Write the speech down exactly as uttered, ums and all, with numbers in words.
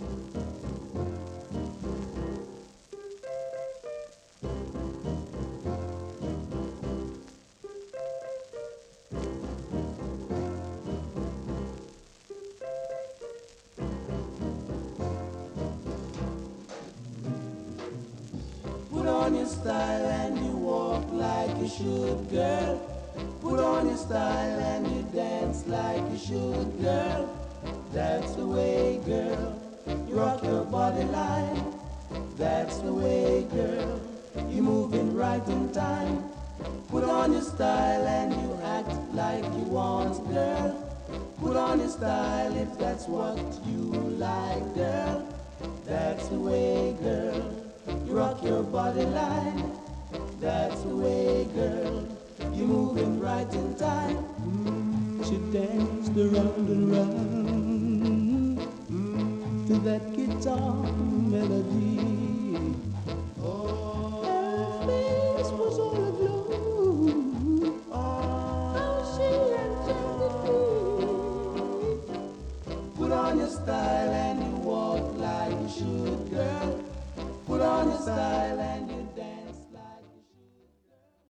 Put on your style and you walk like you should, girl. Put on your style and you dance like you should, girl. That's the way, girl. You rock your body line. That's the way, girl. You moving right in time. Put on your style and you act like you want, girl. Put on your style if that's what you like, girl. That's the way, girl. You rock your body line. That's the way, girl. You moving right in time. Mm, she danced around and round mm, to that guitar melody. Oh, her face was all aglow. Oh, how she enchanted me. Put on your style and you walk like you should, girl. Put on your style